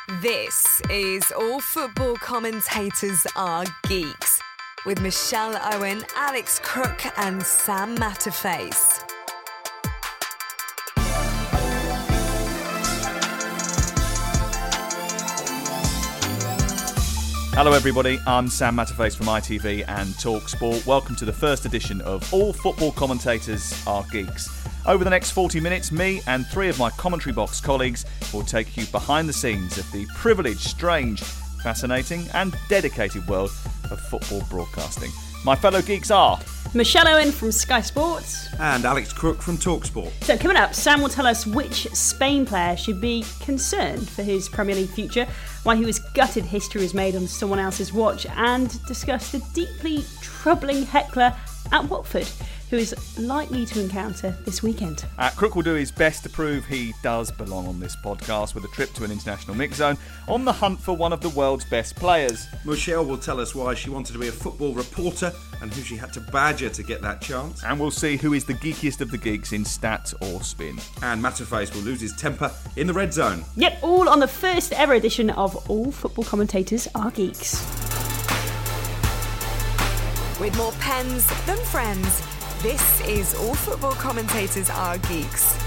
This is All Football Commentators Are Geeks with Michelle Owen, Alex Crook and Sam Matterface. Hello everybody, I'm Sam Matterface from ITV and TalkSport. Welcome to the first edition of All Football Commentators Are Geeks. Over the next 40 minutes, me and three of my commentary box colleagues will take you behind the scenes of the privileged, strange, fascinating and dedicated world of football broadcasting. My fellow geeks are Michelle Owen from Sky Sports and Alex Crook from TalkSport. So coming up, Sam will tell us which Spain player should be concerned for his Premier League future, why he was gutted history was made on someone else's watch, and discuss the deeply troubling heckler at Watford, who is likely to encounter this weekend. Crook will do his best to prove he does belong on this podcast with a trip to an international mix zone on the hunt for one of the world's best players. Michelle will tell us why she wanted to be a football reporter and who she had to badger to get that chance. And we'll see who is the geekiest of the geeks in stat or spin. And Matterface will lose his temper in the red zone. Yep, all on the first ever edition of All Football Commentators Are Geeks. With more pens than friends, this is All Football Commentators Are Geeks.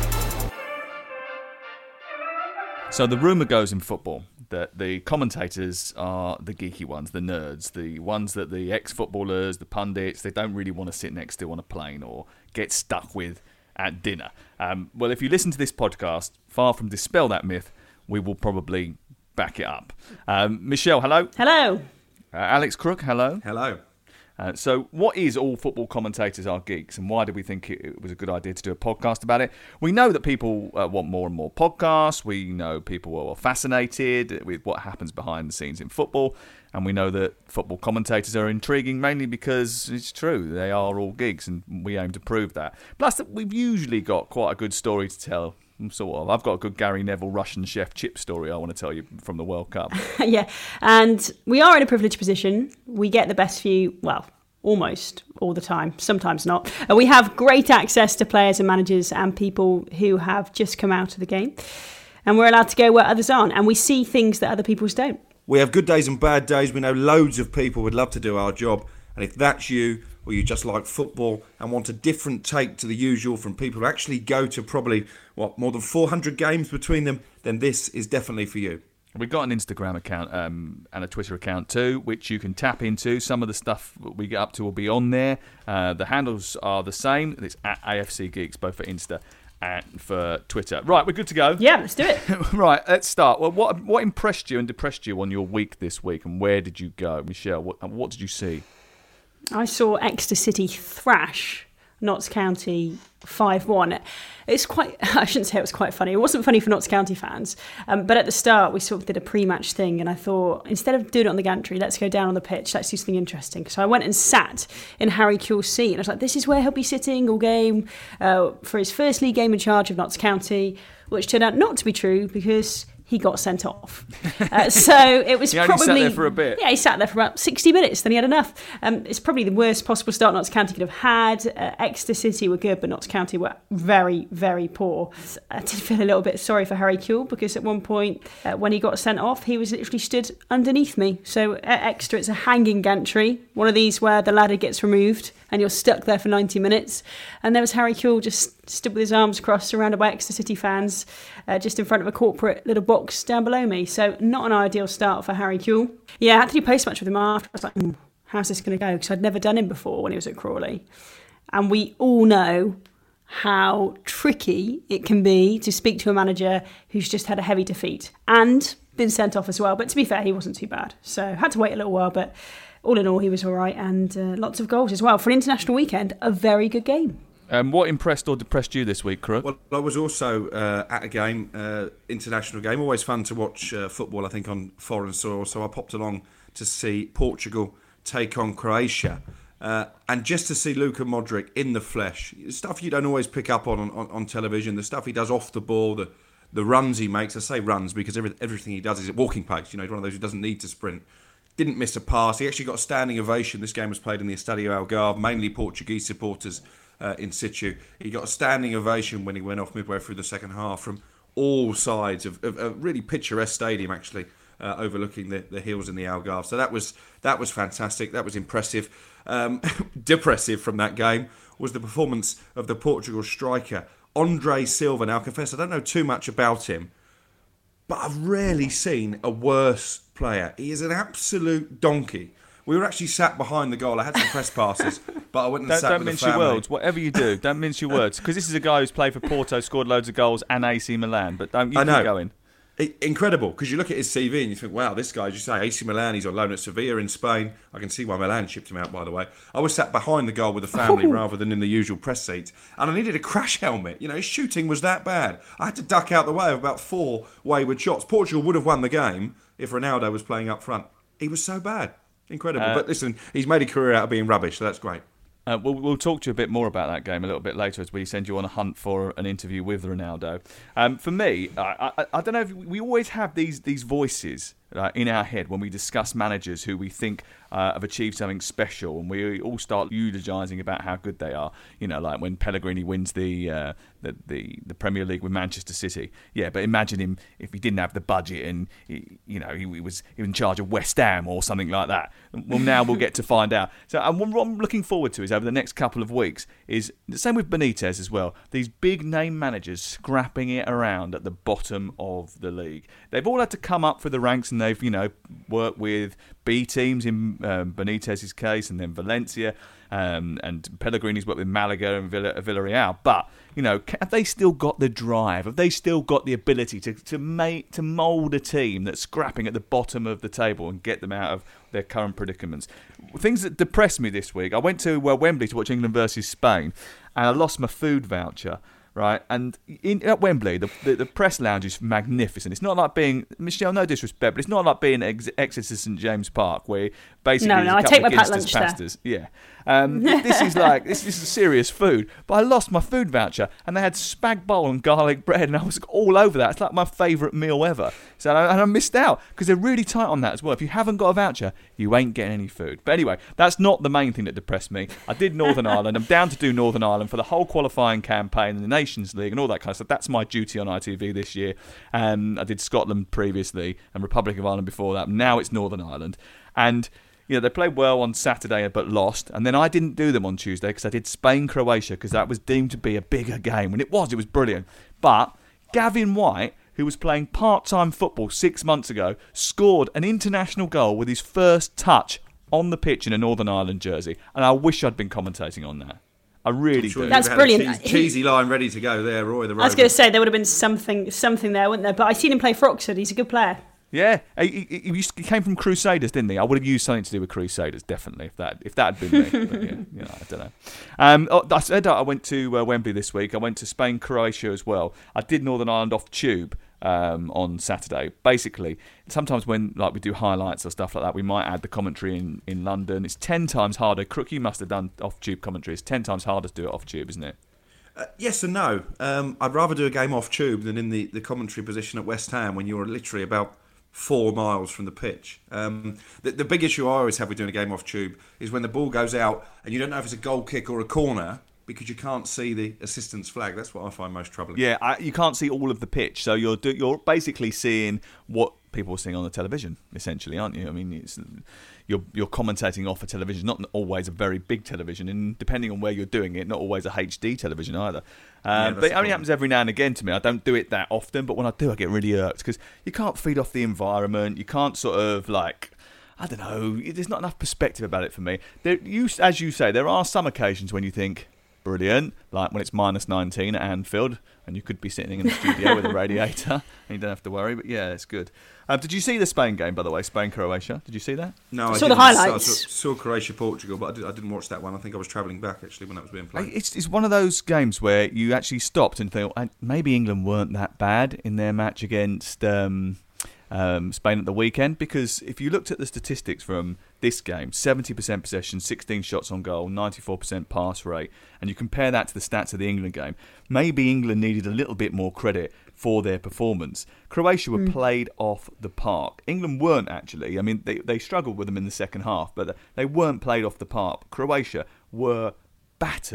So the rumour goes in football that the commentators are the geeky ones, the nerds, the ones that the ex-footballers, the pundits, they don't really want to sit next to on a plane or get stuck with at dinner. Well, if you listen to this podcast, far from dispel that myth, we will probably back it up. Michelle, hello. Hello. Alex Crook, hello. Hello. So what is All Football Commentators Are Geeks, and why did we think it was a good idea to do a podcast about it? We know that people want more and more podcasts. We know people are fascinated with what happens behind the scenes in football, and we know that football commentators are intriguing mainly because it's true, they are all geeks, and we aim to prove that. Plus, that we've usually got quite a good story to tell. Sort of. I've got a good Gary Neville Russian chef chip story I want to tell you from the World Cup. Yeah, and we are in a privileged position. We get the best view, well, almost all the time, sometimes not. We have great access to players and managers and people who have just come out of the game. And we're allowed to go where others aren't. And we see things that other people's don't. We have good days and bad days. We know loads of people would love to do our job. And if that's you, or you just like football and want a different take to the usual from people who actually go to probably, more than 400 games between them, then this is definitely for you. We've got an Instagram account and a Twitter account too, which you can tap into. Some of the stuff we get up to will be on there. The handles are the same. It's at AFC Geeks, both for Insta and for Twitter. Right, we're good to go. Yeah, let's do it. Right, let's start. Well, what impressed you and depressed you on your week this week, and where did you go? Michelle, what did you see? I saw Exeter City thrash Notts County 5-1. It's quite, I shouldn't say it was quite funny. It wasn't funny for Notts County fans. But at the start, we sort of did a pre-match thing. And I thought, instead of doing it on the gantry, let's go down on the pitch. Let's do something interesting. So I went and sat in Harry Kewell's seat. And I was like, this is where he'll be sitting all game for his first league game in charge of Notts County, which turned out not to be true because he got sent off. So it was he only probably... sat there for a bit. Yeah, he sat there for about 60 minutes, then he had enough. It's probably the worst possible start Notts County could have had. Exeter City were good, but Notts County were very, very poor. I did feel a little bit sorry for Harry Kewell because at one point, when he got sent off, he was literally stood underneath me. So at Exeter, it's a hanging gantry, one of these where the ladder gets removed and you're stuck there for 90 minutes. And there was Harry Kewell just stood with his arms crossed, surrounded by Exeter City fans, just in front of a corporate little box down below me. So not an ideal start for Harry Kewell. Yeah, I had to do post-match with him after. I was like, how's this going to go? Because I'd never done him before when he was at Crawley. And we all know how tricky it can be to speak to a manager who's just had a heavy defeat and been sent off as well. But to be fair, he wasn't too bad. So I had to wait a little while, but all in all, he was all right. And lots of goals as well. For an international weekend, a very good game. What impressed or depressed you this week, Crook? Well, I was also at a game, international game. Always fun to watch football, I think, on foreign soil. So I popped along to see Portugal take on Croatia. And just to see Luka Modric in the flesh, stuff you don't always pick up on television, the stuff he does off the ball, the runs he makes. I say runs because everything he does is at walking pace. You know, he's one of those who doesn't need to sprint. Didn't miss a pass. He actually got a standing ovation. This game was played in the Estadio Algarve, mainly Portuguese supporters in situ. He got a standing ovation when he went off midway through the second half from all sides of a really picturesque stadium, actually, overlooking the hills in the Algarve. So that was fantastic. That was impressive. Depressive from that game was the performance of the Portugal striker, Andre Silva. Now, I confess I don't know too much about him, but I've rarely seen a worse player. He is an absolute donkey. We were actually sat behind the goal. I had some press passes, but I went and sat with the family. Don't mince your words. Whatever you do, don't mince your words. Because this is a guy who's played for Porto, scored loads of goals, and AC Milan. But don't you keep going. Incredible, because you look at his CV and you think, wow, this guy, as you say, AC Milan, he's on loan at Sevilla in Spain. I can see why Milan shipped him out, by the way. I was sat behind the goal with the family rather than in the usual press seat, and I needed a crash helmet. His shooting was that bad. I had to duck out the way of about 4 wayward shots. Portugal would have won the game if Ronaldo was playing up front. He was so bad. Incredible. But listen, he's made a career out of being rubbish, so that's great. We'll talk to you a bit more about that game a little bit later as we send you on a hunt for an interview with Ronaldo. For me, I don't know if we always have these voices in our head when we discuss managers who we think have achieved something special, and we all start eulogising about how good they are. Like when Pellegrini wins the Premier League with Manchester City. Yeah, but imagine him if he didn't have the budget and he was in charge of West Ham or something like that. Well, now we'll get to find out. So what I'm looking forward to is over the next couple of weeks is the same with Benitez as well. These big name managers scrapping it around at the bottom of the league. They've all had to come up through the ranks, and they've worked with B teams in Benitez's case, and then Valencia, and Pellegrini's worked with Malaga and Villarreal. But have they still got the drive? Have they still got the ability to mould a team that's scrapping at the bottom of the table and get them out of their current predicaments? Things that depressed me this week. I went to Wembley to watch England versus Spain, and I lost my food voucher. Right, and at Wembley, the press lounge is magnificent. It's not like being, Michelle, no disrespect, but it's not like being Exeter St James Park, where basically no, I take my packed lunch pastas. There. Yeah, this is serious food. But I lost my food voucher, and they had spag bowl and garlic bread, and I was all over that. It's like my favourite meal ever. So I missed out because they're really tight on that as well. If you haven't got a voucher, you ain't getting any food. But anyway, that's not the main thing that depressed me. I did Northern Ireland. I'm down to do Northern Ireland for the whole qualifying campaign and the Nations League and all that kind of stuff. That's my duty on ITV this year. I did Scotland previously and Republic of Ireland before that. Now it's Northern Ireland. And they played well on Saturday but lost. And then I didn't do them on Tuesday because I did Spain-Croatia because that was deemed to be a bigger game. And it was brilliant. But Gavin White, who was playing part-time football 6 months ago, scored an international goal with his first touch on the pitch in a Northern Ireland jersey. And I wish I'd been commentating on that. I really do. That's brilliant. Cheesy line ready to go there, Roy. I was going to say there would have been something there, wouldn't there? But I seen him play for Oxford. He's a good player. Yeah, he came from Crusaders, didn't he? I would have used something to do with Crusaders, definitely, if that had been me. But I don't know. I said I went to Wembley this week. I went to Spain, Croatia as well. I did Northern Ireland off tube on Saturday. Basically, sometimes when we do highlights or stuff like that, we might add the commentary in London. It's 10 times harder. Crook, you must have done off tube commentary. It's 10 times harder to do it off tube, isn't it? Yes and no. I'd rather do a game off tube than in the commentary position at West Ham when you're literally about 4 miles from the pitch. The big issue I always have with doing a game off tube is when the ball goes out and you don't know if it's a goal kick or a corner because you can't see the assistant's flag. That's what I find most troubling. Yeah, you can't see all of the pitch, so you're basically seeing what people are seeing on the television, essentially, aren't you? I mean, you're commentating off a television, not always a very big television, and depending on where you're doing it, not always a HD television either. But it only happens every now and again to me. I don't do it that often, but when I do, I get really irked because you can't feed off the environment. You can't sort of I don't know. There's not enough perspective about it for me. As you say, there are some occasions when you think, brilliant, like when it's -19 at Anfield and you could be sitting in the studio with a radiator and you don't have to worry. But yeah, it's good. Did you see the Spain game, by the way? Spain-Croatia? Did you see that? No, I saw the highlights. I saw Croatia-Portugal, but I didn't watch that one. I think I was travelling back actually when that was being played. It's one of those games where you actually stopped and thought maybe England weren't that bad in their match against Spain at the weekend, because if you looked at the statistics from this game, 70% possession, 16 shots on goal, 94% pass rate, and you compare that to the stats of the England game, maybe England needed a little bit more credit for their performance. Croatia were played off the park. England weren't actually. I mean, they struggled with them in the second half, but they weren't played off the park. Croatia were battered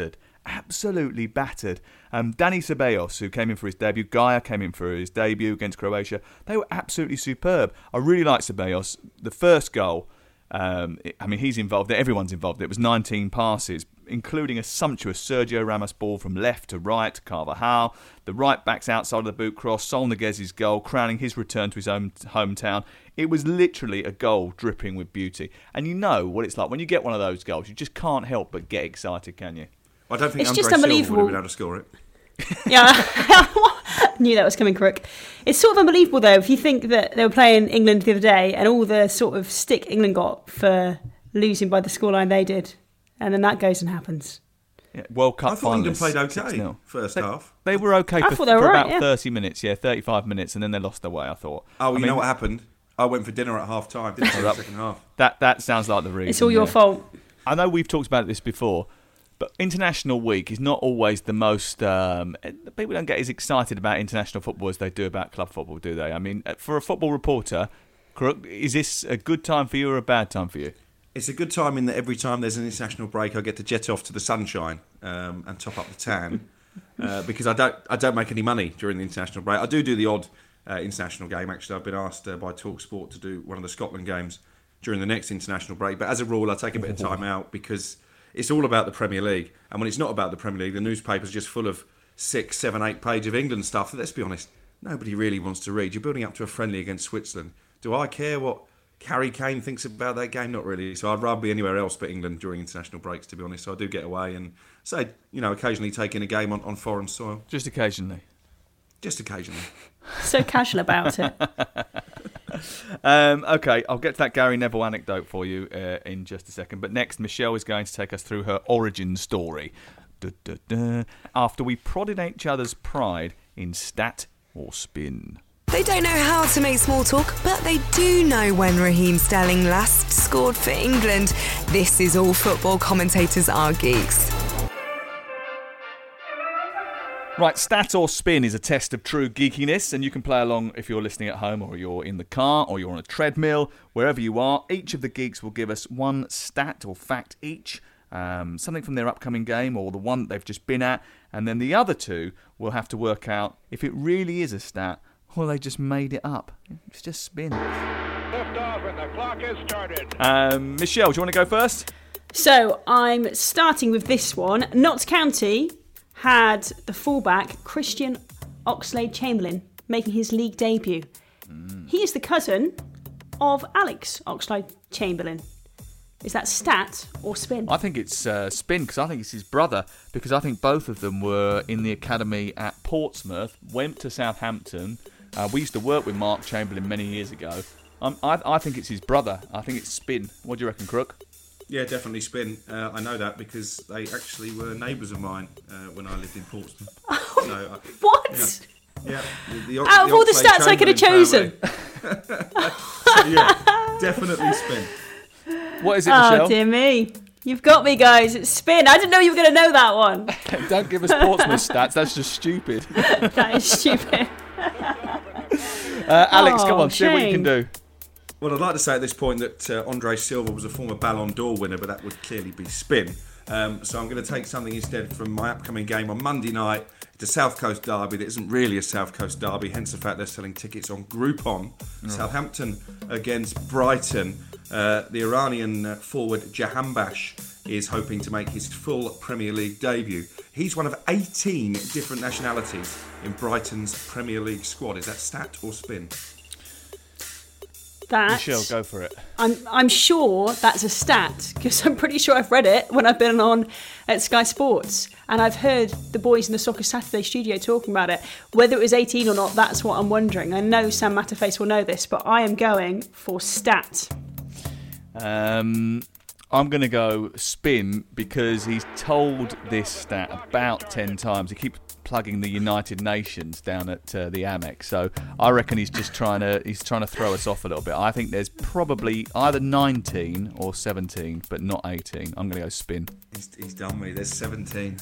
absolutely battered. Dani Ceballos, who came in for his debut, Gaia came in for his debut against Croatia. They were absolutely superb. I really like Ceballos. The first goal, he's involved. Everyone's involved. It was 19 passes, including a sumptuous Sergio Ramos ball from left to right to Carvajal. The right back's outside of the boot cross. Sol Niguez's goal, crowning his return to his own hometown. It was literally a goal dripping with beauty. And you know what it's like when you get one of those goals. You just can't help but get excited, can you? I don't think it's Andre just Silva unbelievable. would have been able to score it. Yeah, I knew that was coming, Crook. It's sort of unbelievable, though, if you think that they were playing England the other day and all the sort of stick England got for losing by the scoreline they did, and then that goes and happens. Yeah, World Cup I thought England finalists, played okay 6-0. first half. They were okay for they were right, about yeah. 30 minutes, 35 minutes, and then they lost their way, I thought. Oh, you know what happened? I went for dinner at half time, didn't I, the second half? That sounds like the reason. It's all your fault. I know we've talked about this before, but International Week is not always the most... people don't get as excited about international football as they do about club football, do they? I mean, for a football reporter, is this a good time for you or a bad time for you? It's a good time in that every time there's an international break, I get to jet off to the sunshine and top up the tan because I don't make any money during the international break. I do the odd international game. Actually, I've been asked by TalkSport to do one of the Scotland games during the next international break. But as a rule, I take a bit of time out because it's all about the Premier League. And when it's not about the Premier League, the newspaper's just full of 6, 7, 8 pages of England stuff that, let's be honest, nobody really wants to read. You're building up to a friendly against Switzerland. Do I care what Harry Kane thinks about that game? Not really. So I'd rather be anywhere else but England during international breaks, to be honest. So I do get away and say, occasionally take in a game on foreign soil. Just occasionally. Just occasionally. So casual about it. Okay, I'll get to that Gary Neville anecdote for you in just a second. But next, Michelle is going to take us through her origin story. After we prodded each other's pride in stat or spin. They don't know how to make small talk, but they do know when Raheem Sterling last scored for England. This is All Football Commentators Are Geeks. Right, stat or spin is a test of true geekiness, and you can play along if you're listening at home or you're in the car or you're on a treadmill, wherever you are. Each of the geeks will give us one stat or fact each, something from their upcoming game or the one that they've just been at, and then the other two will have to work out if it really is a stat or they just made it up. It's just spin. Lift off and the clock has started. Michelle, do you want to go first? So I'm starting with this one. Notts County had the fullback Christian Oxlade-Chamberlain making his league debut. He is the cousin of Alex Oxlade-Chamberlain. Is that stat or spin? I think it's spin because I think it's his brother, because I think both of them were in the academy at Portsmouth, went to Southampton. We used to work with Mark Chamberlain many years ago. I think it's his brother. I think it's spin. What do you reckon, Crook? Yeah, definitely spin. I know that because they actually were neighbours of mine when I lived in Portsmouth. So, What? yeah. Out of all the stats I could have chosen. So, yeah, definitely spin. What is it, Michelle? Oh, dear me. You've got me, guys. It's spin. I didn't know you were going to know that one. Don't give us Portsmouth stats. That's just stupid. That is stupid. Alex, come on, see what you can shame. do. Well, I'd like to say at this point that Andre Silva was a former Ballon d'Or winner, but that would clearly be spin. So I'm going to take something instead from my upcoming game on Monday night. It's a South Coast derby that isn't really a South Coast derby, hence the fact they're selling tickets on Groupon. Southampton against Brighton. The Iranian forward Jahanbakhsh is hoping to make his full Premier League debut. He's one of 18 different nationalities in Brighton's Premier League squad. Is that stat or spin? Michelle, go for it. I'm sure that's a stat because I'm pretty sure I've read it when I've been on at Sky Sports and I've heard the boys in the Soccer Saturday studio talking about it. Whether it was 18 or not, that's what I'm wondering. I know Sam Matterface will know this, but I am going for stat. I'm going to go spin because he's told this stat about 10 times. He keeps plugging the United Nations down at the Amex, so I reckon he's just trying to throw us off a little bit. I think there's probably either 19 or 17, but not 18. I'm going to go spin. He's done me. There's 17.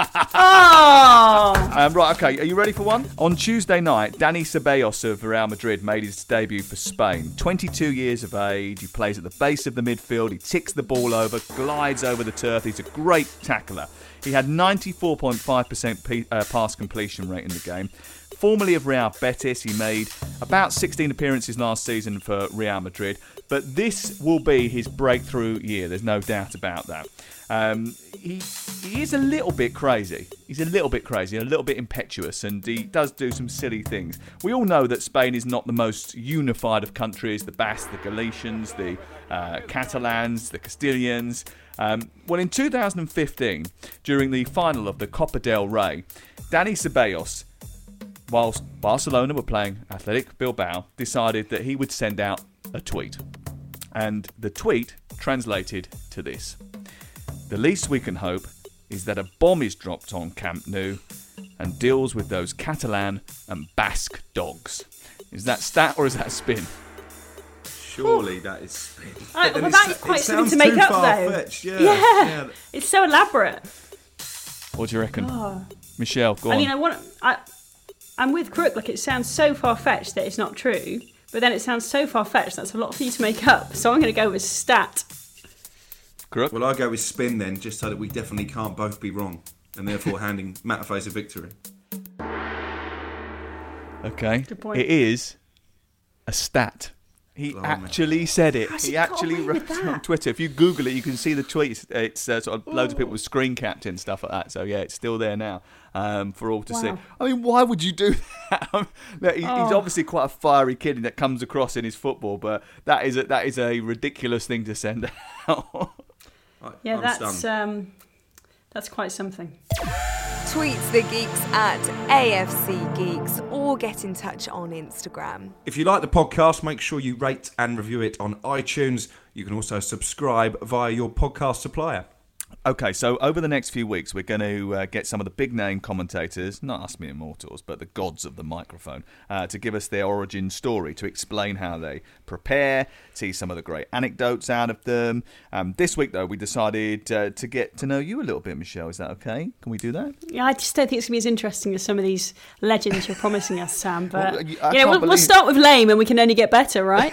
Oh! Right, okay, are you ready for one? On Tuesday night, Dani Ceballos of Real Madrid made his debut for Spain. 22 years of age, he plays at the base of the midfield, he ticks the ball over, glides over the turf, he's a great tackler. He had 94.5% pass completion rate in the game. Formerly of Real Betis, he made about 16 appearances last season for Real Madrid. But this will be his breakthrough year. There's no doubt about that. He is a little bit crazy. He's a little bit crazy, a little bit impetuous, and he does do some silly things. We all know that Spain is not the most unified of countries. The Basques, the Galicians, the Catalans, the Castilians. Well, in 2015, during the final of the Copa del Rey, Dani Ceballos, whilst Barcelona were playing Athletic Bilbao, decided that he would send out a tweet. And the tweet translated to this: "The least we can hope is that a bomb is dropped on Camp Nou and deals with those Catalan and Basque dogs." Is that stat or is that spin? Surely that is spin. Well, that is quite something to make up, though. Yeah. It's so elaborate. What do you reckon? Michelle, go on. I mean, I'm with Crook. Like, it sounds so far-fetched that it's not true, but then it sounds so far-fetched that's a lot for you to make up. So I'm going to go with stat. Crook? Well, I'll go with spin then, just so that we definitely can't both be wrong, and therefore handing Mataface a victory. Okay. Good point. It is a stat. He actually said it. How's He he got actually away wrote with it on that? Twitter. If you Google it, you can see the tweets. It's sort of loads of people with screen capped and stuff like that. So yeah, it's still there now for all to see. Wow. I mean, why would you do that? He's obviously quite a fiery kid that comes across in his football, but that is a ridiculous thing to send out. Yeah, I'm stunned. that's quite something. Tweet the Geeks at AFC Geeks or get in touch on Instagram. If you like the podcast, make sure you rate and review it on iTunes. You can also subscribe via your podcast supplier. Okay, so over the next few weeks, we're going to get some of the big-name commentators, not us mere mortals, but the gods of the microphone, to give us their origin story, to explain how they prepare, see some of the great anecdotes out of them. This week, though, we decided to get to know you a little bit, Michelle. Is that okay? Can we do that? Yeah, I just don't think it's going to be as interesting as some of these legends you're promising us, Sam. But Well, we'll start with lame and we can only get better, right?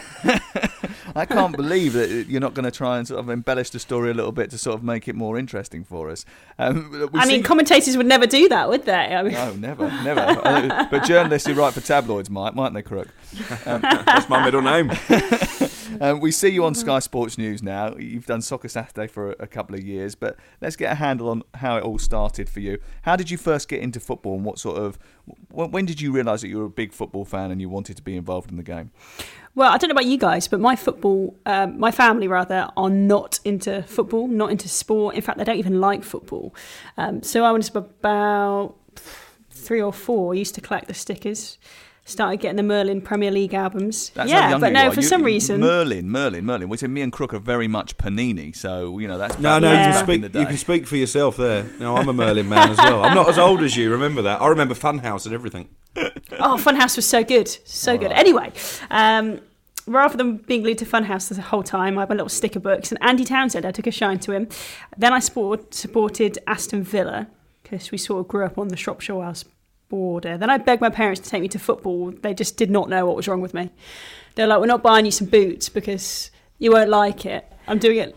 I can't believe that you're not going to try and sort of embellish the story a little bit to sort of make it more interesting for us. Commentators would never do that, would they? No, never. But journalists who write for tabloids mightn't they, Crook? That's my middle name. We see you on Sky Sports News now. You've done Soccer Saturday for a couple of years, but let's get a handle on how it all started for you. How did you first get into football, and when did you realise that you were a big football fan and you wanted to be involved in the game? Well, I don't know about you guys, but my family rather, are not into football, not into sport. In fact, they don't even like football. So I was about 3 or 4. I used to collect the stickers. Started getting the Merlin Premier League albums. That's how young but you no, are. for some reason. Merlin. We said me and Crook are very much Panini, so that's No, back in the day. you can speak for yourself there. No, I'm a Merlin man as well. I'm not as old as you, remember that. I remember Funhouse and everything. Oh, Funhouse was so good. So good. Anyway, rather than being glued to Funhouse the whole time, I had my little sticker books. And Andy Townsend, I took a shine to him. Then I supported Aston Villa, because we sort of grew up on the Shropshire Wales border. Then I begged my parents to take me to football. They just did not know what was wrong with me. They're like, we're not buying you some boots because you won't like it. I'm doing it,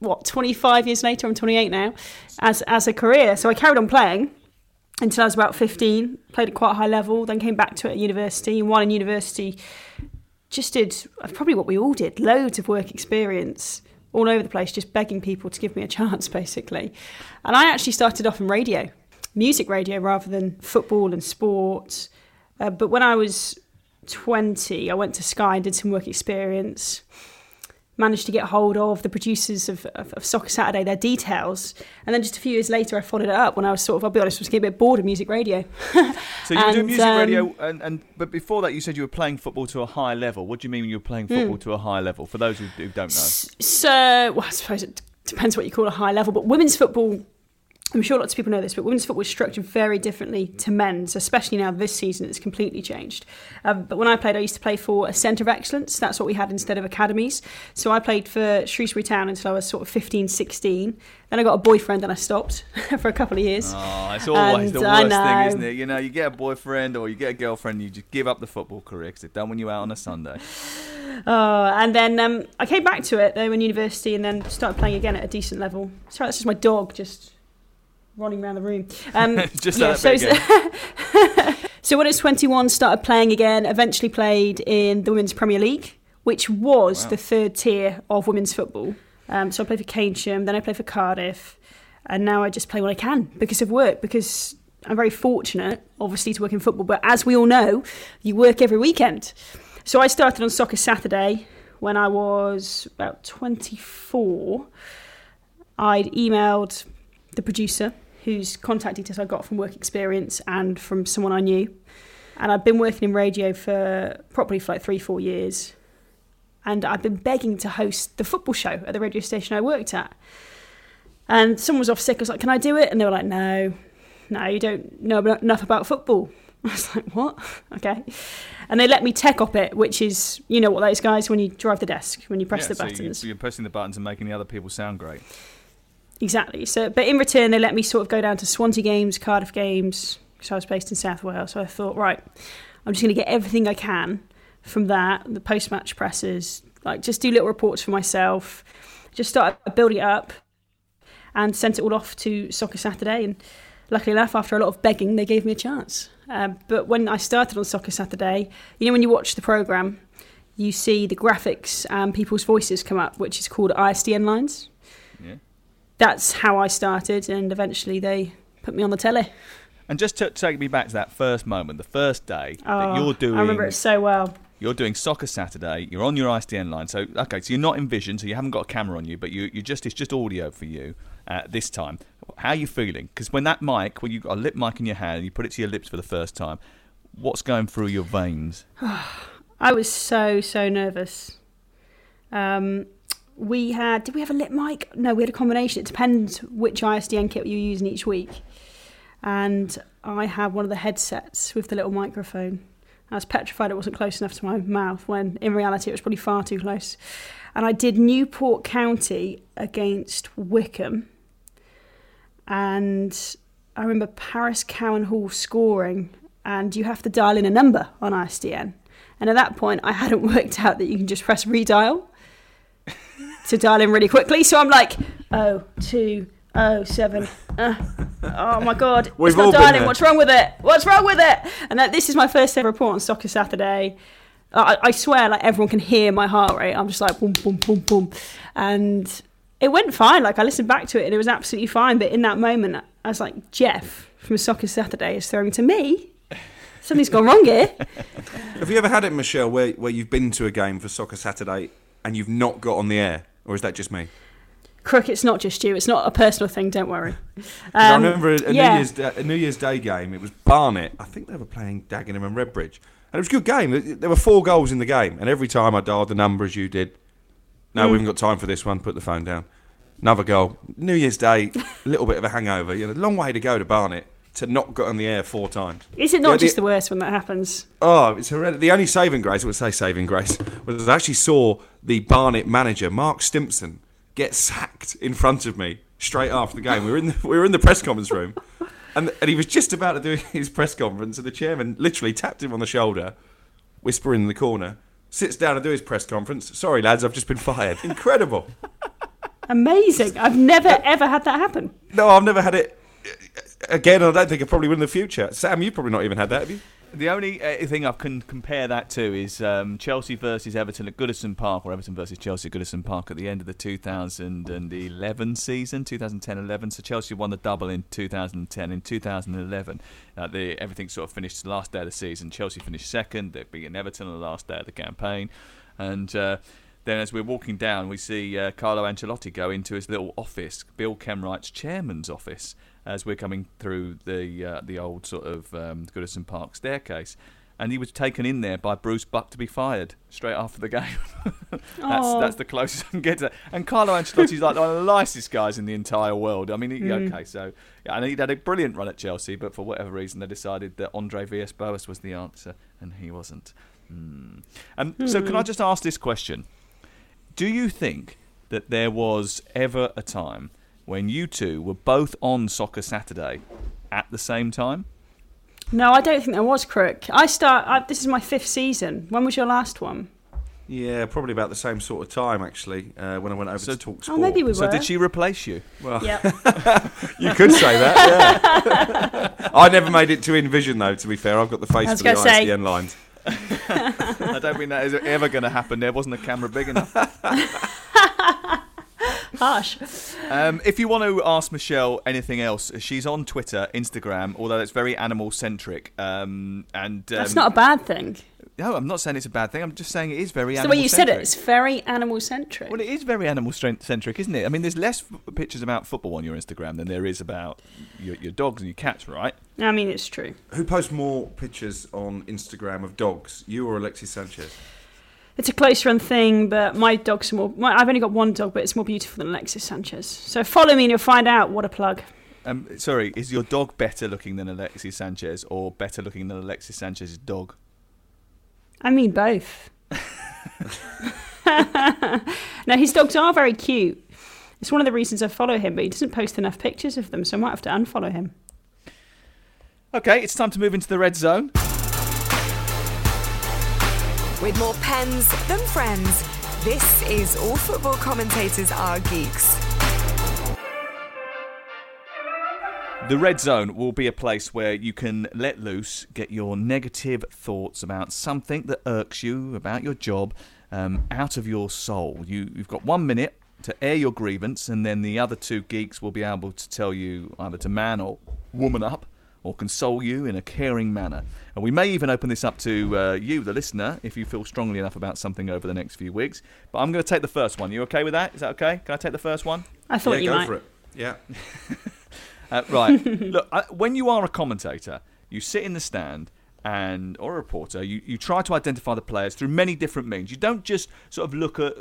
25 years later? I'm 28 now, as a career. So I carried on playing until I was about 15, played at quite a high level, then came back to it at university. And while in university, just did probably what we all did, loads of work experience all over the place, just begging people to give me a chance, basically. And I actually started off in radio, music radio, rather than football and sport. But when I was 20, I went to Sky and did some work experience. Managed to get hold of the producers of Soccer Saturday, their details. And then just a few years later, I followed it up when I was I'll be honest, was getting a bit bored of music radio. So you were doing music radio, but before that you said you were playing football to a high level. What do you mean when you were playing football to a high level, for those who don't know? So, I suppose it depends what you call a high level, but women's football, I'm sure lots of people know this, but women's football is structured very differently to men's, especially now this season it's completely changed. But when I played, I used to play for a centre of excellence. That's what we had instead of academies. So I played for Shrewsbury Town until I was sort of 15, 16. Then I got a boyfriend and I stopped for a couple of years. Oh, it's always the worst thing, isn't it? You get a boyfriend or you get a girlfriend, you just give up the football career because they don't want you out on a Sunday. Oh, and then I came back to it though in university and then started playing again at a decent level. Sorry, that's just my dog just running around the room. Just that bit again. So when I was 21, started playing again, eventually played in the Women's Premier League, which was the third tier of women's football. So I played for Keynsham, then I played for Cardiff, and now I just play when I can because of work, because I'm very fortunate, obviously, to work in football, but as we all know, you work every weekend. So I started on Soccer Saturday when I was about 24. I'd emailed the producer, whose contact details I got from work experience and from someone I knew. And I'd been working in radio probably for like 3-4 years. And I'd been begging to host the football show at the radio station I worked at. And someone was off sick. I was like, can I do it? And they were like, no, you don't know enough about football. I was like, what? Okay. And they let me tech op it, which is, you know what those guys, when you drive the desk, when you press the buttons. You're pressing the buttons and making the other people sound great. Exactly. So, but in return, they let me sort of go down to Swansea games, Cardiff games, because I was based in South Wales. So I thought, right, I'm just going to get everything I can from that, the post-match presses, like just do little reports for myself, just started building it up and sent it all off to Soccer Saturday. And luckily enough, after a lot of begging, they gave me a chance. But when I started on Soccer Saturday, you know, when you watch the programme, you see the graphics and people's voices come up, which is called ISDN lines. Yeah. That's how I started, and eventually they put me on the telly. And just to take me back to that first moment, the first day that you're doing... I remember it so well. You're doing Soccer Saturday, you're on your ISDN line. So you're not in vision, so you haven't got a camera on you, but it's just audio for you this time. How are you feeling? Because when that mic, when you've got a lip mic in your hand and you put it to your lips for the first time, what's going through your veins? I was so nervous. Did we have a lip mic? No, we had a combination. It depends which ISDN kit you're using each week. And I had one of the headsets with the little microphone. I was petrified it wasn't close enough to my mouth, when in reality it was probably far too close. And I did Newport County against Wickham. And I remember Paris Cowan Hall scoring, and you have to dial in a number on ISDN. And at that point, I hadn't worked out that you can just press redial to dial in really quickly. So I'm like, 0207. Oh my God, it's not dialing. What's wrong with it? And this is my first ever report on Soccer Saturday. I swear, like, everyone can hear my heart rate. I'm just like boom, boom, boom, boom, and it went fine. Like, I listened back to it and it was absolutely fine. But in that moment, I was like, Jeff from Soccer Saturday is throwing to me. Something's gone wrong here. Have you ever had it, Michelle, where you've been to a game for Soccer Saturday and you've not got on the air? Or is that just me? Crook, it's not just you. It's not a personal thing, don't worry. I remember a New Year's Day game. It was Barnet. I think they were playing Dagenham and Redbridge. And it was a good game. There were 4 goals in the game. And every time I dialed the number as you did, we haven't got time for this one, put the phone down. Another goal. New Year's Day, a little bit of a hangover. You know, long way to go to Barnet to not get on the air 4 times. Is it not just the worst when that happens? Oh, it's horrendous. The only saving grace, was I actually saw the Barnet manager, Mark Stimpson, get sacked in front of me straight after the game. We were in the press conference room, and he was just about to do his press conference, and the chairman literally tapped him on the shoulder, whispering in the corner, sits down to do his press conference. Sorry, lads, I've just been fired. Incredible. Amazing. I've never, ever had that happen. No, I've never had it. Again, I don't think I probably will in the future. Sam, you've probably not even had that, have you? The only thing I can compare that to is Chelsea versus Everton at Goodison Park, or Everton versus Chelsea at Goodison Park at the end of the 2011 season, 2010-11. So Chelsea won the double in 2010. In 2011, everything sort of finished the last day of the season. Chelsea finished second. They'd beaten Everton on the last day of the campaign. And then as we're walking down, we see Carlo Ancelotti go into his little office, Bill Kenwright's chairman's office, as we're coming through the old sort of Goodison Park staircase. And he was taken in there by Bruce Buck to be fired straight after the game. That's the closest I can get to that. And Carlo Ancelotti's like one of the nicest guys in the entire world. I mean, and he'd had a brilliant run at Chelsea, but for whatever reason they decided that Andre Villas-Boas was the answer, and he wasn't. So can I just ask this question? Do you think that there was ever a time when you two were both on Soccer Saturday at the same time? No, I don't think there was, Crook. This is my 5th season. When was your last one? Yeah, probably about the same sort of time, actually, when I went over to Talk Sport. Oh, maybe we were. So did she replace you? Well, Yep. you could say that, yeah. I never made it to Envision, though, to be fair. I've got the face for the ISDN lines. I don't think that is ever going to happen. There wasn't a camera big enough. Harsh. If you want to ask Michelle anything else, she's on Twitter, Instagram, although it's very animal-centric. That's not a bad thing. No, I'm not saying it's a bad thing. I'm just saying it is very It's the animal-centric. way you said it. It's very animal-centric. Well, it is very animal-centric, isn't it? I mean, there's less pictures about football on your Instagram than there is about your dogs and your cats, right? I mean, it's true. Who posts more pictures on Instagram of dogs, you or Alexis Sanchez? It's a close run thing, but my dogs are more... I've only got one dog, but it's more beautiful than Alexis Sanchez. So follow me and you'll find out. What a plug. Sorry, is your dog better looking than Alexis Sanchez or better looking than Alexis Sanchez's dog? I mean both. Now, his dogs are very cute. It's one of the reasons I follow him, but he doesn't post enough pictures of them, so I might have to unfollow him. Okay, it's time to move into the red zone. With more pens than friends, this is All Football Commentators Are Geeks. The red zone will be a place where you can let loose, get your negative thoughts about something that irks you, about your job, out of your soul. You've got 1 minute to air your grievance, and then the other two geeks will be able to tell you either to man or woman up, or console you in a caring manner. And we may even open this up to you, the listener, if you feel strongly enough about something over the next few weeks. But I'm going to take the first one. You okay with that? Is that okay? Can I take the first one? I thought you go might. for it. Yeah. Right. Look, when you are a commentator, you sit in the stand or a reporter, you try to identify the players through many different means. You don't just sort of look at,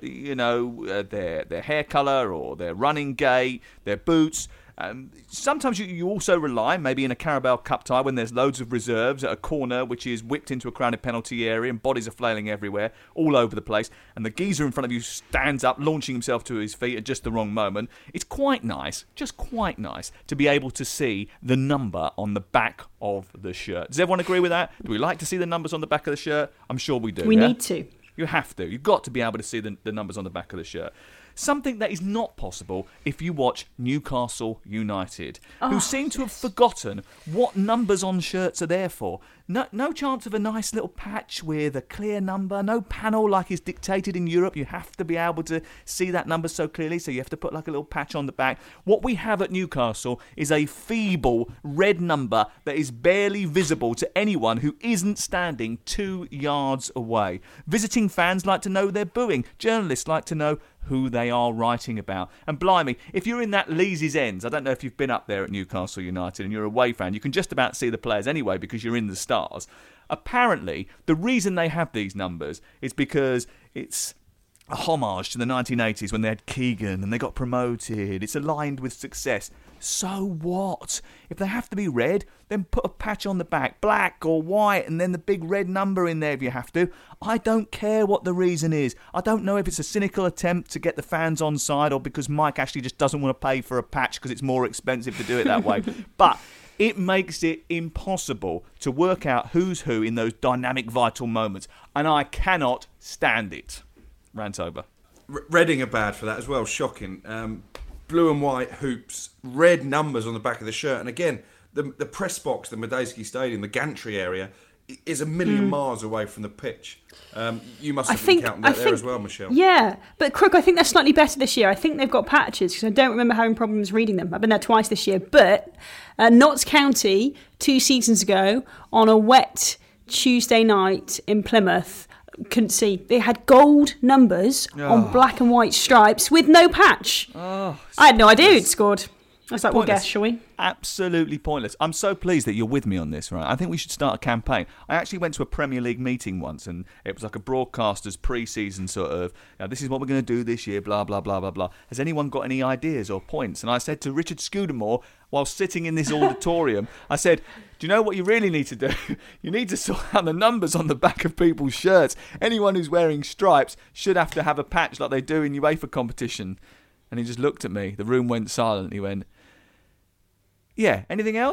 their hair colour or their running gait, their boots. Sometimes you also rely, maybe in a Carabao Cup tie when there's loads of reserves at a corner which is whipped into a crowded penalty area and bodies are flailing everywhere, all over the place, and the geezer in front of you stands up, launching himself to his feet at just the wrong moment. It's quite nice, just quite nice, to be able to see the number on the back of the shirt. Does everyone agree with that? Do we like to see the numbers on the back of the shirt? I'm sure we do. We need to. You have to. You've got to be able to see the numbers on the back of the shirt. Something that is not possible if you watch Newcastle United, who seem to have forgotten what numbers on shirts are there for. No chance of a nice little patch with a clear number, no panel like is dictated in Europe. You have to be able to see that number so clearly, so you have to put like a little patch on the back. What we have at Newcastle is a feeble red number that is barely visible to anyone who isn't standing 2 yards away. Visiting fans like to know they're booing. Journalists like to know who they are writing about. And blimey, if you're in that Lees's Ends, I don't know if you've been up there at Newcastle United and you're a away fan, you can just about see the players anyway because you're in the stars. Apparently, the reason they have these numbers is because it's a homage to the 1980s when they had Keegan and they got promoted. It's aligned with success. So what? If they have to be red, then put a patch on the back, black or white, and then the big red number in there if you have to. I don't care what the reason is. I don't know if it's a cynical attempt to get the fans on side or because Mike Ashley just doesn't want to pay for a patch because it's more expensive to do it that way. But it makes it impossible to work out who's who in those dynamic, vital moments. And I cannot stand it. Rant over. Reading are bad for that as well. Shocking. Blue and white hoops, red numbers on the back of the shirt. And again, the press box, the Medeski Stadium, the gantry area, is a million miles away from the pitch. You must have been counting that there as well, Michelle. Yeah, but Crook, I think they're slightly better this year. I think they've got patches because I don't remember having problems reading them. I've been there twice this year. But Notts County, 2 seasons ago, on a wet Tuesday night in Plymouth, couldn't see. They had gold numbers on black and white stripes with no patch. I had no idea who'd scored. I was like, we'll guess, shall we? Absolutely pointless. I'm so pleased that you're with me on this, right? I think we should start a campaign. I actually went to a Premier League meeting once, and it was like a broadcaster's pre-season sort of, this is what we're going to do this year, blah, blah, blah, blah, blah. Has anyone got any ideas or points? And I said to Richard Scudamore, while sitting in this auditorium, I said, do you know what you really need to do? You need to sort out the numbers on the back of people's shirts. Anyone who's wearing stripes should have to have a patch like they do in UEFA competition. And he just looked at me. The room went silent. He went, yeah, anything else?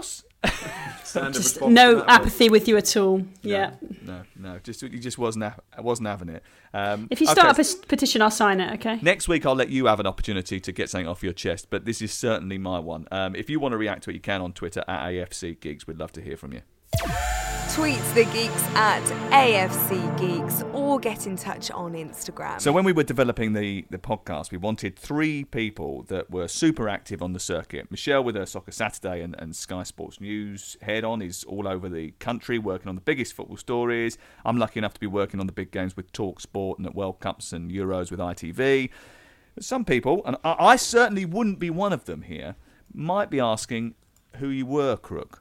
Standard Just response no to that apathy with you at all. Yeah. No. He just wasn't having it. If you start a petition, I'll sign it, okay? Next week, I'll let you have an opportunity to get something off your chest, but this is certainly my one. If you want to react to it, you can on Twitter at AFC Geeks. We'd love to hear from you. Tweet the Geeks at AFC Geeks or get in touch on Instagram. So when we were developing the podcast, we wanted 3 people that were super active on the circuit. Michelle with her Soccer Saturday and Sky Sports News head on is all over the country working on the biggest football stories. I'm lucky enough to be working on the big games with Talk Sport and at World Cups and Euros with ITV. But some people, and I certainly wouldn't be one of them here, might be asking who you were, Crook.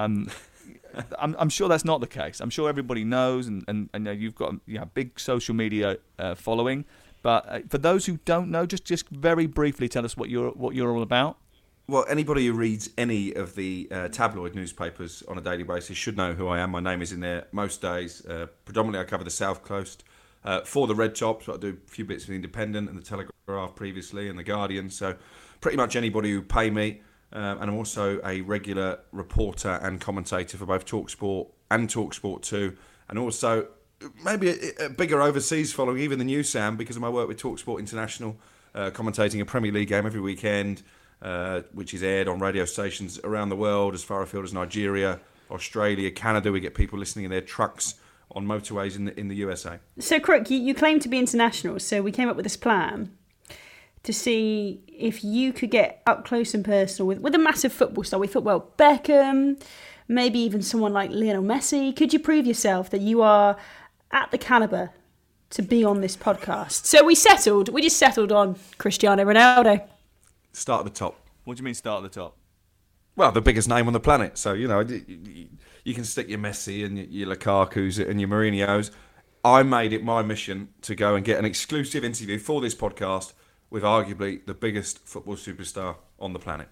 I'm sure that's not the case. I'm sure everybody knows, and you've got a big social media following. But for those who don't know, just very briefly tell us what you're all about. Well, anybody who reads any of the tabloid newspapers on a daily basis should know who I am. My name is in there most days. Predominantly, I cover the South Coast for the Red Tops, but I do a few bits for the Independent and the Telegraph previously, and the Guardian. So pretty much anybody who pay me. And I'm also a regular reporter and commentator for both TalkSport and TalkSport 2, and also maybe a bigger overseas following even than you, Sam, because of my work with TalkSport International, commentating a Premier League game every weekend, which is aired on radio stations around the world, as far afield as Nigeria, Australia, Canada. We get people listening in their trucks on motorways in the USA. So, Crook, you claim to be international, so we came up with this plan to see if you could get up close and personal with a massive football star. We thought, well, Beckham, maybe even someone like Lionel Messi. Could you prove yourself that you are at the calibre to be on this podcast? So we just settled on Cristiano Ronaldo. Start at the top. What do you mean start at the top? Well, the biggest name on the planet. So, you can stick your Messi and your Lukaku's and your Mourinho's. I made it my mission to go and get an exclusive interview for this podcast with arguably the biggest football superstar on the planet.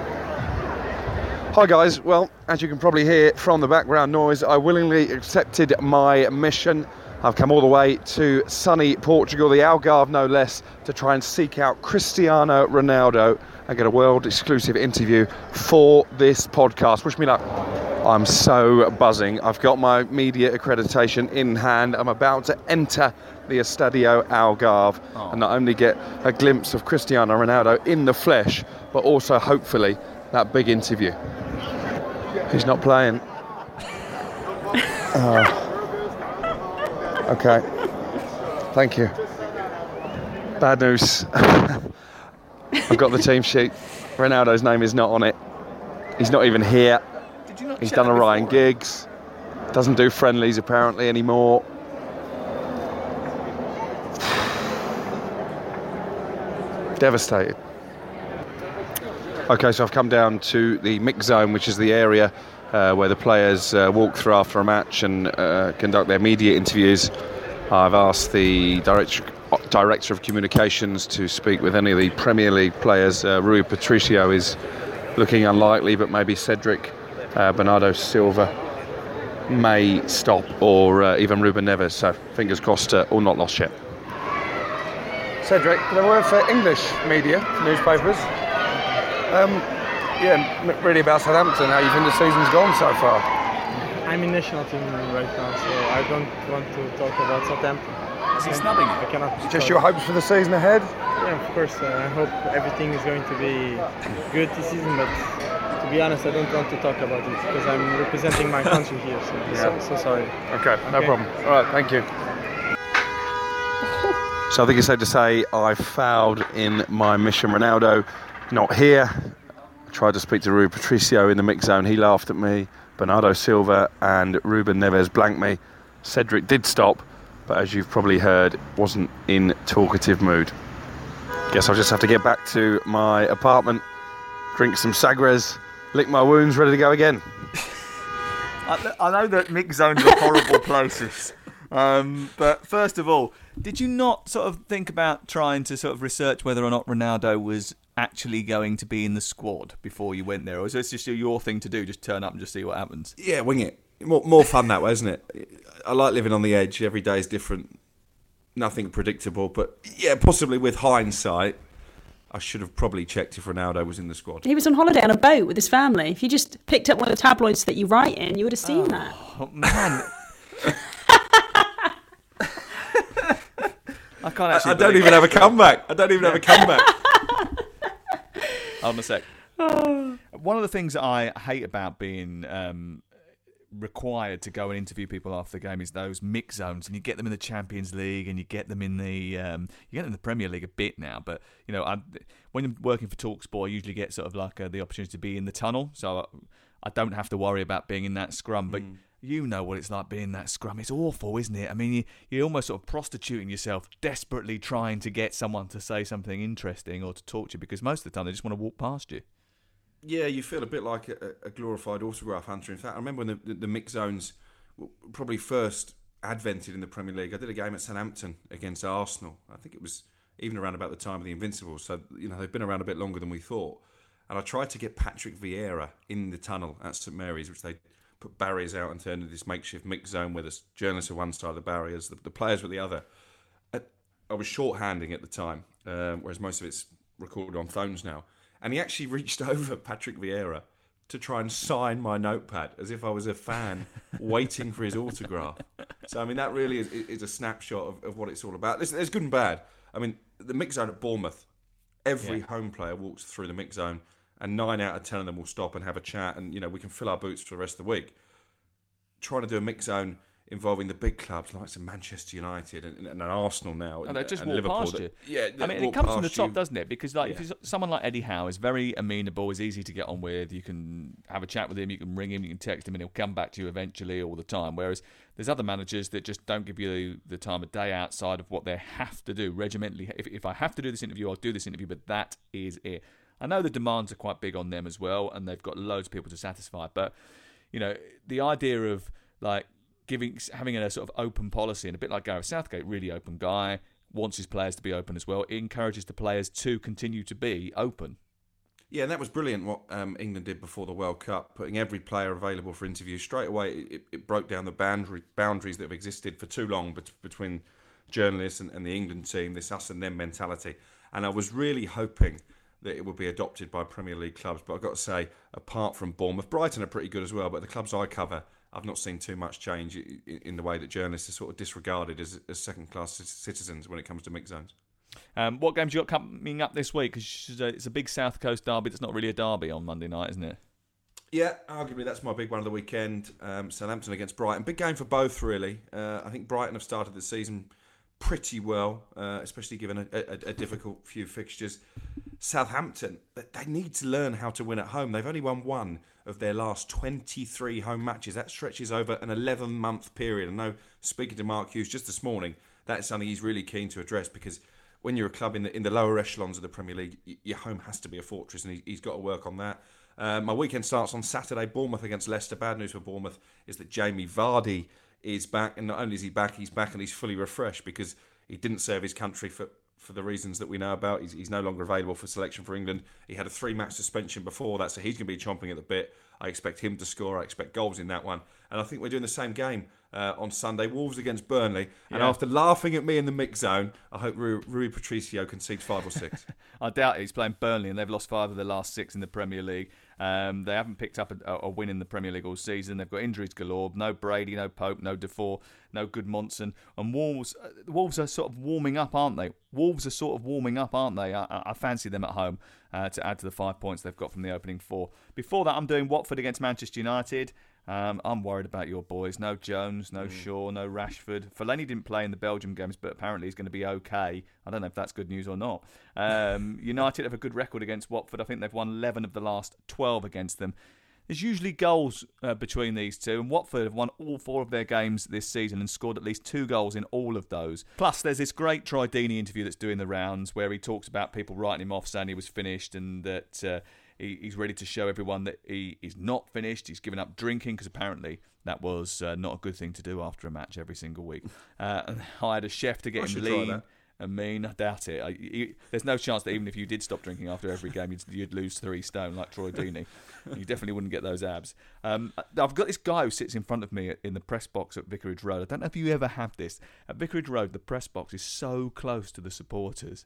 Hi guys, well, as you can probably hear from the background noise, I willingly accepted my mission. I've come all the way to sunny Portugal, the Algarve no less, to try and seek out Cristiano Ronaldo and get a world exclusive interview for this podcast. Wish me luck. I'm so buzzing. I've got my media accreditation in hand. I'm about to enter the Estadio Algarve and not only get a glimpse of Cristiano Ronaldo in the flesh, but also hopefully that big interview. He's not playing. Okay. Thank you. Bad news. I've got the team sheet. Ronaldo's name is not on it. He's not even here. He's done a Ryan Giggs. Doesn't do friendlies apparently anymore. Devastated. Okay, so I've come down to the mix zone, which is the area where the players walk through after a match and conduct their media interviews. I've asked the director of communications to speak with any of the Premier League players. Rui Patricio is looking unlikely, but maybe Cedric, Bernardo Silva may stop, or even Ruben Neves. So fingers crossed, all not lost yet. Cedric, can I work for English media, newspapers? Really about Southampton, how you think the season's gone so far? I'm in national team right now, so I don't want to talk about Southampton. Is he snubbing you? I cannot. Just your hopes for the season ahead? Yeah, of course. I hope everything is going to be good this season, but to be honest, I don't want to talk about it because I'm representing my country here, so sorry. Okay, no problem. All right, thank you. So I think it's safe to say I failed in my mission. Ronaldo not here. I tried to speak to Rui Patricio in the mix zone. He laughed at me. Bernardo Silva and Ruben Neves blanked me. Cedric did stop, but as you've probably heard, wasn't in talkative mood. Guess I'll just have to get back to my apartment, drink some Sagres, lick my wounds, ready to go again. I know that mix zones are horrible places. But first of all, did you not sort of think about trying to sort of research whether or not Ronaldo was actually going to be in the squad before you went there? Or is this just your thing to do, just turn up and just see what happens? Yeah, wing it. More fun that way, isn't it? I like living on the edge. Every day is different. Nothing predictable. But yeah, possibly with hindsight, I should have probably checked if Ronaldo was in the squad. He was on holiday on a boat with his family. If you just picked up one of the tabloids that you write in, you would have seen that. Oh, man. I can't actually. I don't even have a comeback. Hold on a sec. One of the things that I hate about being required to go and interview people after the game is those mix zones, and you get them in the Champions League, and you get them in the Premier League a bit now. But when I'm working for TalkSport, I usually get sort of like the opportunity to be in the tunnel, so I don't have to worry about being in that scrum. But you know what it's like being in that scrum. It's awful, isn't it? I mean, you're almost sort of prostituting yourself, desperately trying to get someone to say something interesting or to talk to you, because most of the time they just want to walk past you. Yeah, you feel a bit like a glorified autograph hunter. In fact, I remember when the mix zones probably first advented in the Premier League. I did a game at Southampton against Arsenal. I think it was even around about the time of the Invincibles. So, they've been around a bit longer than we thought. And I tried to get Patrick Vieira in the tunnel at St Mary's, which they put barriers out and turned into this makeshift mix zone where the journalists are one side of the barriers, the players were the other. I was shorthanding at the time, whereas most of it's recorded on phones now. And he actually reached over Patrick Vieira to try and sign my notepad as if I was a fan waiting for his autograph. So, I mean, that really is a snapshot of what it's all about. Listen, there's good and bad. I mean, the mix zone at Bournemouth, every home player walks through the mix zone, and 9 out of 10 of them will stop and have a chat, and, we can fill our boots for the rest of the week. Trying to do a mix zone involving the big clubs like Manchester United and Arsenal now. And they just and walk Liverpool, past you. Yeah, I mean, it comes from the top, doesn't it? Because if someone like Eddie Howe is very amenable, is easy to get on with. You can have a chat with him, you can ring him, you can text him, and he'll come back to you eventually all the time. Whereas there's other managers that just don't give you the time of day outside of what they have to do regimentally. If I have to do this interview, I'll do this interview, but that is it. I know the demands are quite big on them as well, and they've got loads of people to satisfy. But, the idea of having a sort of open policy, and a bit like Gareth Southgate, really open guy, wants his players to be open as well. It encourages the players to continue to be open. Yeah, and that was brilliant what England did before the World Cup, putting every player available for interviews. Straight away, it broke down the boundaries that have existed for too long between journalists and the England team, this us and them mentality. And I was really hoping that it would be adopted by Premier League clubs. But I've got to say, apart from Bournemouth, Brighton are pretty good as well, but the clubs I cover, I've not seen too much change in the way that journalists are sort of disregarded as second-class citizens when it comes to mix zones. What games you got coming up this week? Because it's a big South Coast derby that's not really a derby on Monday night, isn't it? Yeah, arguably that's my big one of the weekend. Southampton against Brighton. Big game for both, really. I think Brighton have started the season pretty well, especially given a difficult few fixtures. Southampton, they need to learn how to win at home. They've only won one of their last 23 home matches. That stretches over an 11-month period. I know, speaking to Mark Hughes just this morning, that's something he's really keen to address, because when you're a club in the lower echelons of the Premier League, your home has to be a fortress, and he's got to work on that. My weekend starts on Saturday, Bournemouth against Leicester. Bad news for Bournemouth is that Jamie Vardy is back, and not only is he back and he's fully refreshed, because he didn't serve his country for the reasons that we know about. He's no longer available for selection for England. He had a 3-match suspension before that, so he's going to be chomping at the bit. I expect him to score. I expect goals in that one. And I think we're doing the same game on Sunday, Wolves against Burnley. And after laughing at me in the mix zone, I hope Rui Patricio concedes 5 or 6. I doubt it. He's playing Burnley, and they've lost 5 of their last 6 in the Premier League. They haven't picked up a win in the Premier League all season. They've got injuries galore. No Brady, no Pope, no Defoe, no Goodmanson. And Wolves are sort of warming up, aren't they? I fancy them at home to add to the 5 points they've got from the opening 4. Before that, I'm doing Watford against Manchester United. I'm worried about your boys. No Jones, no Shaw, no Rashford. Fellaini didn't play in the Belgium games, but apparently he's going to be okay. I don't know if that's good news or not. United have a good record against Watford. I think they've won 11 of the last 12 against them. There's usually goals between these two, and Watford have won all 4 of their games this season and scored at least 2 goals in all of those. Plus, there's this great Troy Deeney interview that's doing the rounds where he talks about people writing him off saying he was finished, and that he's ready to show everyone that he is not finished. He's given up drinking, because apparently that was not a good thing to do after a match every single week. And hired a chef to get him lean and mean. I doubt it. There's no chance that even if you did stop drinking after every game, you'd lose 3 stone like Troy Deeney. You definitely wouldn't get those abs. I've got this guy who sits in front of me in the press box at Vicarage Road. I don't know if you ever have this. At Vicarage Road, the press box is so close to the supporters.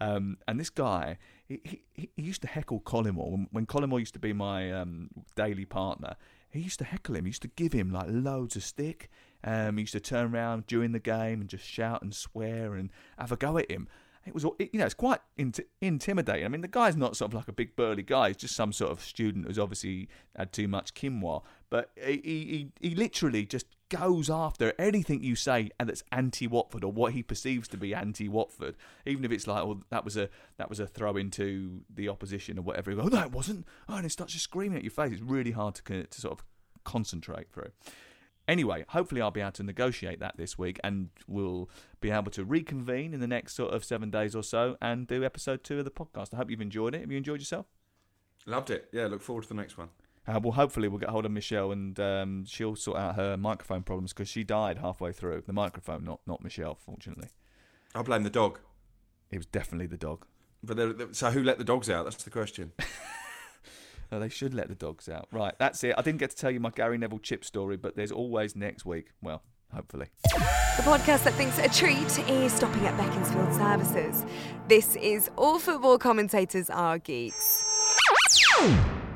And this guy, he used to heckle Collymore. When Collymore used to be my daily partner, he used to heckle him. He used to give him like loads of stick. He used to turn around during the game and just shout and swear and have a go at him. It was, it's quite intimidating. I mean, the guy's not sort of like a big burly guy. He's just some sort of student who's obviously had too much quinoa. But he literally just goes after anything you say and that's anti-Watford or what he perceives to be anti-Watford. Even if it's like, oh, that was a throw into the opposition or whatever. He goes, oh, no, it wasn't. Oh, and it starts just screaming at your face. It's really hard to sort of concentrate through. Anyway, hopefully I'll be able to negotiate that this week and we'll be able to reconvene in the next sort of 7 days or so and do episode 2 of the podcast. I hope you've enjoyed it. Have you enjoyed yourself? Loved it. Yeah, look forward to the next one. Well, hopefully we'll get hold of Michelle and she'll sort out her microphone problems because she died halfway through. The microphone, not Michelle, fortunately. I'll blame the dog. It was definitely the dog. But so who let the dogs out? That's the question. No, they should let the dogs out. Right, that's it. I didn't get to tell you my Gary Neville chip story, but there's always next week. Well, hopefully. The podcast that thinks a treat is stopping at Beaconsfield Services. This is All Football Commentators Are Geeks.